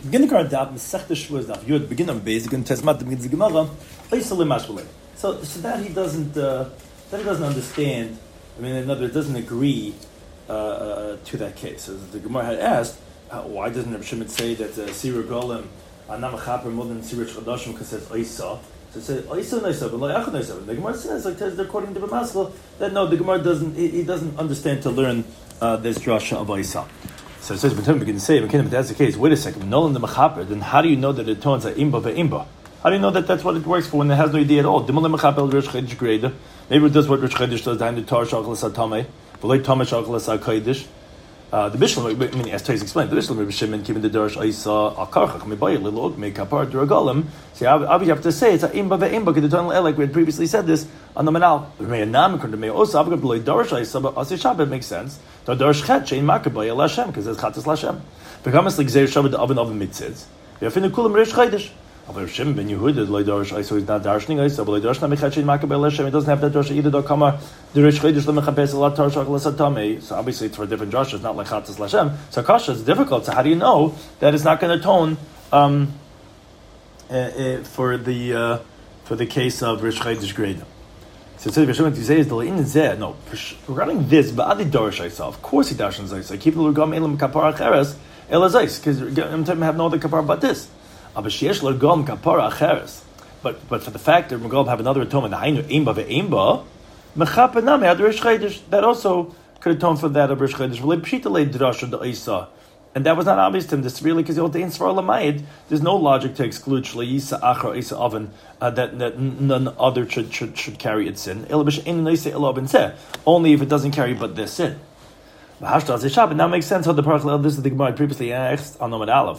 Beginning our daf Masechta Shavuos daf Yud begin on basic and Tezmat begins the Gemara. So that he doesn't understand. I mean, another doesn't agree to that case. So the Gemara had asked, why doesn't Reb Shimon say that Sira Golem Anamachaper more than Sira Chadashim because it says Oisa? So it says Oisa Noisa, but Loyachad Noisa. The Gemara says like they're quoting the Maskell that no, the Gemara doesn't. He doesn't understand to learn this drasha of Oisa. So it says, but if that's the case, wait a second, Nolan the Mechaper, then how do you know that it tones are imba ve'imba? How do you know that that's what it works for when it has no idea at all? Maybe it does what Rish Chedesh does, the Tar Shachal Satame, V'lei Tameh Shachal Satkodesh. The Bishlam, I mean, as Tais explained, the Bishlam, Reb Shimon, given the Darash, Isa, Akarchach, Mibayah, Lilog, Mekapar, Duragolim. See, you have to say it's a imba ve'imba, because the tonal like we had previously said this on the Manal. It makes sense. The Darash Chet, Shein Makabayah, Lashem, because it's Chatas Lashem. Becomes like Zer Shabbat, the oven Mitzitz. We have to Kulam Rish Chedesh. Reb Shimon ben Yehuda, Loi Darash, Isa, he's not darshning Isa, but Loi Darash, Namichet, Shein Makabayah, Lashem, he doesn't have that Darash either, Dokama, the Rish Chedesh, Lemechapes, Allah, Tar Shachal Satame. So obviously it's for a different Josh, it's not like Chatas Lashem. So Kasha is difficult. So how do you know that it's not going to tone for the case of Rish Chedesh Greda? So it says Rishon to say is the in zeh. No, regarding this, but Adi Darash Isa, of course he dashes Isa. Keep the Lugam Elam Kapara Acheres Elazais, because I'm telling have no other kapara but this. Abashiesh Lugam Kapara Acheres. But for the fact that Megol have another atonement, the Hainu Eimba ve'Eimba, Mechaper Nami had Rish Chedesh, that also could atone for that of Rish Chedesh. V'lei Pshita Le Drasha the Isa. And that was not obvious to him. This really because the old Svar Lamayid, there's no logic to exclude Shleisa Achra Isa Oven that none other should carry its sin. Only if it doesn't carry but this sin. But now makes sense how the parallel. This is the Gemara previously asked on Nomad Aleph.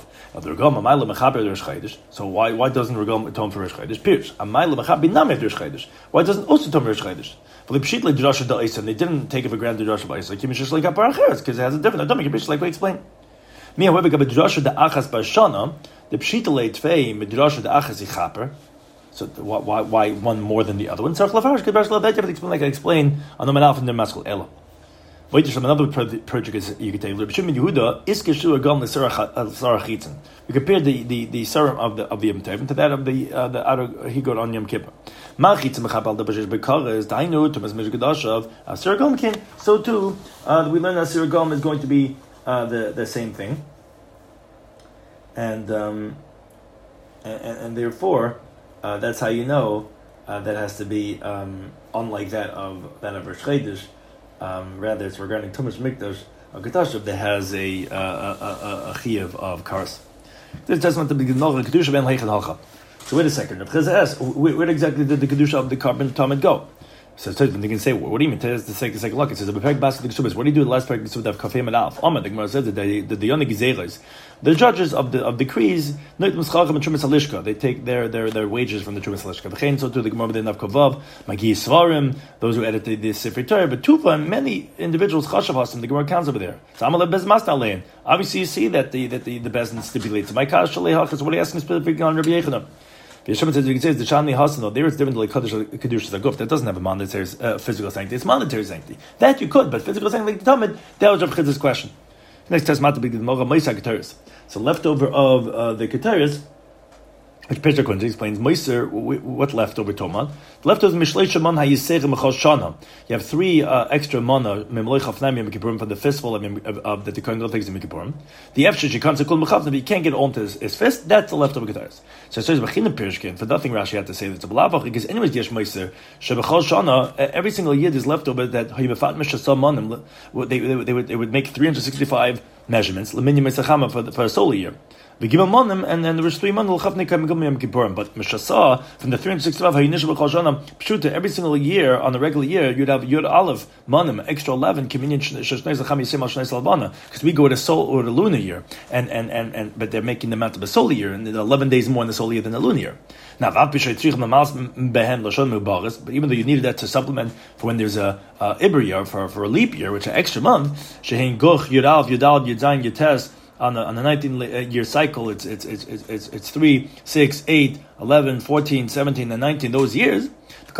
So why doesn't Regom atone for Rish Chedesh? Pirush. Why doesn't also atone for Rish Chedesh? And they didn't take it for granted Drasha by Isa. Because it has a different atomic, like we explained. Me, however, the Drasha the Achas Barshana, the Pshita Le Tvei, Midrasha the Achas Ichaper. So why one more than the other one? So Lafarish, because that you have to explain, like I explained on the Manaf and the Maskell Ella. Wait, from another project you could take. Reb Shimon Yehuda Iskeshu Agam the Sarah Chitzin. We compared the Sarah of the Yom Tov to that of the outer Higot on Yom Kippur. Ma Chitzin Mechapal the Bashish Bekara is Dainu Tumas Mishgadashav Sarah Gomkin. So too, we learn that Sarah Gom is going to be the same thing, and therefore that's how you know that has to be unlike that of Rish Chedesh. Rather, it's regarding Tumas Mikdash of Kedusha that has a chiyuv of karas. This doesn't want to be Kedusha ben Leichel Halcha. So wait a second. If Chazal asks, where exactly did the Kedusha of the carbon Talmud go? So they can say, what do you mean? Tell us the second look. It says, what do you do in the last parak Kesubas of Kafim and Alf? The Gemara says that the Yonah Gizeres, the judges of decrees, they take their wages from the Trumas Halishka. So too the Gemara of Kavav, Magi Svarim, those who edited the Sefer Torah, but Tufa, many individuals Chashav Hasim, the Gemara counts over there. So Amaleh Bezmas Nalein. Obviously, you see that the Bezin stipulates. My Kash Shalei Hachas. What are you asking specifically on Rabbi Yechanan? The Yeshua says, you can say the Shani Hasan, there is different like Kedusha Zaguf. That doesn't have a monetary physical sanctity. It's monetary sanctity. That you could, but physical sanctity like the Talmud, that was Rav Chiz's question. Next test to be the Moga Meisa Keteris. So leftover of the Keteris, which Pesach Quincy explains, Meiser, what leftover Tomad? Leftover Mishlei Shaman Hayisech Mechal Shana. You have 3 extra mana, Memloi Chafnam Yom Kippurim, from the fistful of the Kohen takes Yom Kippurim. The Efshish, he comes to Kul Mechafna, but he can't get onto his fist, that's the leftover Keteris. So it says, Bechina Pirshkin, for nothing Rashi had to say that it's a Blavach, because anyways, Yesh Meiser, Shebechal Shana, every single yid is leftover that Hayimefat Meshasam Manim, they would make 365 measurements, Leminim Mesachama for a solar year. We give a monim, and then there was 3 monim. But Mishasa from the 365 Pshuta every single year on a regular year you'd have Yud Aleph monim extra 11 because we go to sol or the lunar year, and but they're making them out to the solar year, and 11 days more in the solar year than the lunar year. Now, but even though you needed that to supplement for when there's a Ibr year for a leap year, which is an extra month, Shehin Goch Yud Aleph Yud Al Yud Zayin Yud on the 19-year cycle, it's 3, 6, 8, 11, 14, 17, and 19. Those years, they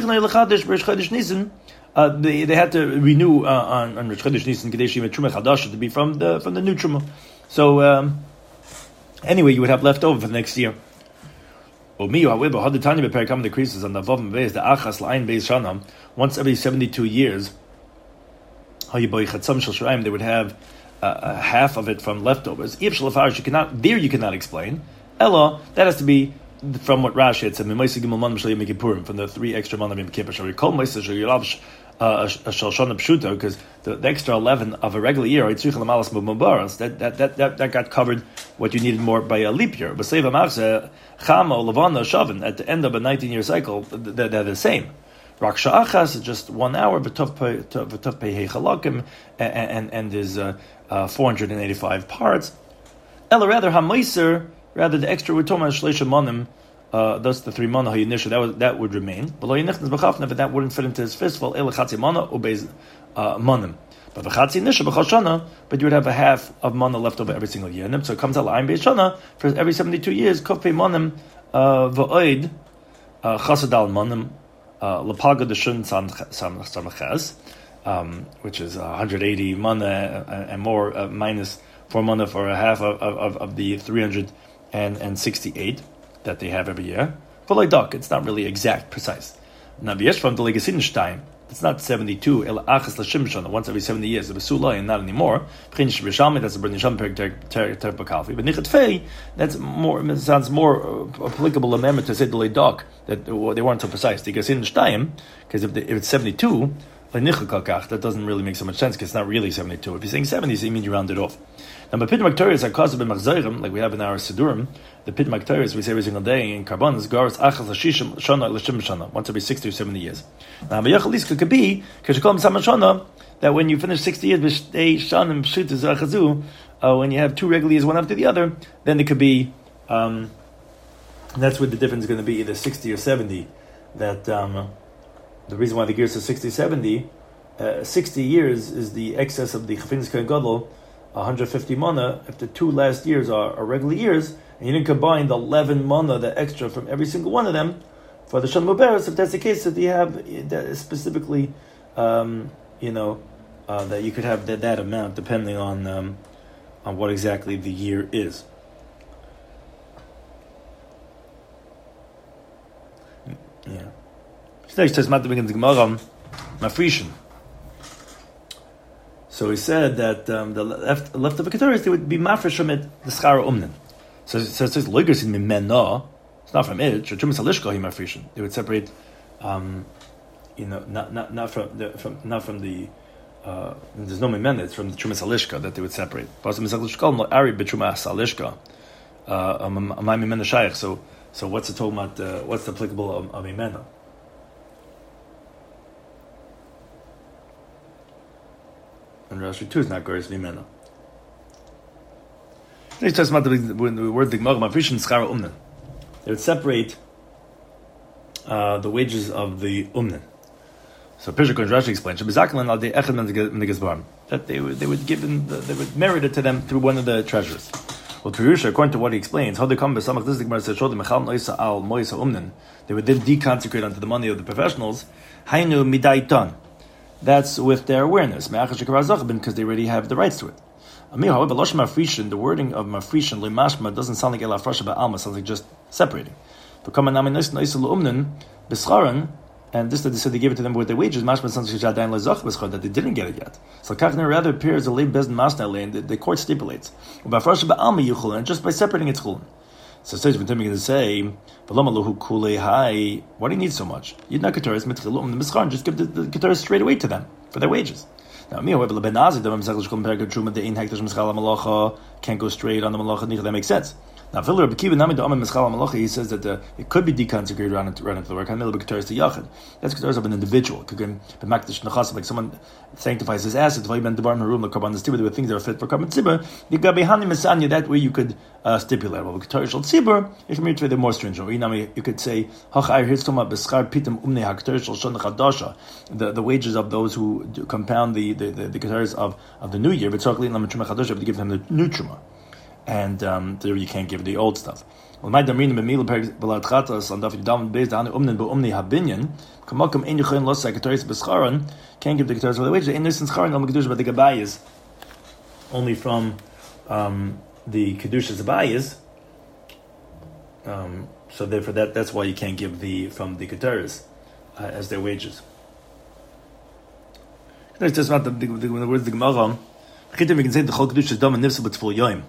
had to renew on Rosh Chodesh Nisan Kadeshim Truma Chadash to be from the new Truma. So Anyway, you would have left over for the next year. The creases on the Vav Beis, the Achas Lain Beis Shana, once every 72 years, they would have half of it from leftovers. You cannot explain. Ella, that has to be from what Rashi had said, from the 3 extra months of Yom Kippur. Because the extra 11 of a regular year, that got covered what you needed more by a leap year. But at the end of a 19-year cycle, they're the same. Raksha Achas is just 1 hour, and there's 485 parts. Ella, rather, the extra we're talking about Shleisha Monim, thus the 3 mana Hayunisha, that would remain. But that wouldn't fit into his fistful, Ela Chatzi Mana, Ubez Monim. But the Chatzi Nisha, B'chashana, but you would have a half of mana left over every single year. So it comes out La'im Beis Shana, for every 72 years, Kofei Monim, V'oid, Chasadal Monim, Lapaga Deshun Samachas, which is 180 mana and more, minus 4 mana for a half of the 368 that they have every year. It's not really exact, precise. Now, from the Legasinstein, it's not 72, once every 70 years, the Besula, and not anymore. That's a Bernisham Terpakalfi. But Nichatfei, that's more, it sounds more applicable amendment to say the Leidok, that they weren't so precise. Because if it's 72, that doesn't really make so much sense because it's not really 72. If you're saying 70, so you mean you round it off. Now, but Pit Maktorius are caused by Machzayrim, like we have in our Sidurim. The Pit Maktorius we say every single day in Carbon is Garas Achas Lashishim Shana Lashim Shana, once every 60 or 70 years. Now, Vayachaliska could be, because you call them Samashana, that when you finish 60 years, Shanim Pshut Zachazu, when you have 2 regular years, one after the other, then it could be, that's where the difference is going to be, either 60 or 70. That, the reason why the gears are 60, 70, 60 years is the excess of the Chafins Kohen Gadol, 150 mana, if the 2 last years are regular years, and you didn't combine the 11 mana, the extra from every single one of them, for the Shan Muberes, if that's the case, that you have that specifically, that you could have that amount depending on what exactly the year is. Yeah. So he said that the left of the Keturis, they would be mafresh from it, the Schara Umnen. So it says, Loigers in Mimena, it's not from it, Chumas Alishka, he mafreshin. They would separate, not from the, there's no Mimena, it's from the Chumas Alishka that they would separate. So what's the talking about, what's the applicable of Mimena? And Rashi 2 is not Goris Vimena. He talks about the word Digmar Mafrishin Schara Umnen. They would separate the wages of the Umnen. So Pirshak and Rashi explains that they would merit it to them through one of the treasurers. Well, Pirusha, according to what he explains, how they come by some of this Digmar says Shodim Mechal Noisa Al Moisa Umnen. They would then deconsecrate unto the money of the professionals. Hainu Midaitan. That's with their awareness, because they already have the rights to it. However, Losh Mafrishin, the wording of Mafrishin, Limashma, doesn't sound like Ela Frasha Ba'alma, sounds like just separating. And this that they said they gave it to them with their wages, Mashma sounds like that they didn't get it yet. So Kachner rather appears a late Bezdin Masna, and the court stipulates. And just by separating it's chulin. So it says, when Timmy going to say, why do you need so much? Just give the Keturis straight away to them for their wages. Now, me, however, can't go straight on the malacha, that makes sense. Now, he says that it could be deconsecrated right into the work. That's Keturis of an individual. Like someone sanctifies his assets, there were things that are fit for Karban Tzibur. That way you could stipulate. Well, Keturis Shal Tzibur, if you they're more stringent. You could say, the wages of those who compound the Keturis of the new year, but to give them the new Truma. And there you can't give the old stuff. Well, my damrin b'mil b'latchatas on daf yudam based on umnen b'umni habinyan. Kamakom ein yuchayin los secretaries b'scharon can't give the Keturis for the wages. Ein nisin scharon al mekdush, but the gabayis only from the kedushas abayis So therefore, that's why you can't give from the Keteris as their wages. It's just not the words the Gemara. We can say the Chol Kedusha is done and nifsa b'tzvul yoyim.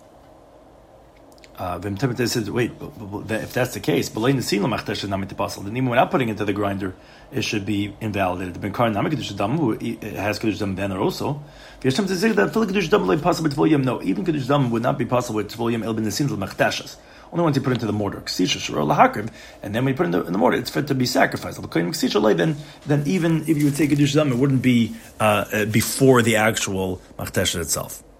V'im says, wait, if that's the case, then even we're not putting it into the grinder, it should be invalidated. The Benkar Nama Kedusha Dam, who has Kedusha Dam banner also. No, even Kedusha Dam would not be possible with Tvul Yom El Ben Nesin L'Machtashas. Only once you put it into the mortar, and then when you put it in the mortar, it's fit to be sacrificed. Then even if you would take Kedusha Dam, it wouldn't be before the actual Machtashas itself.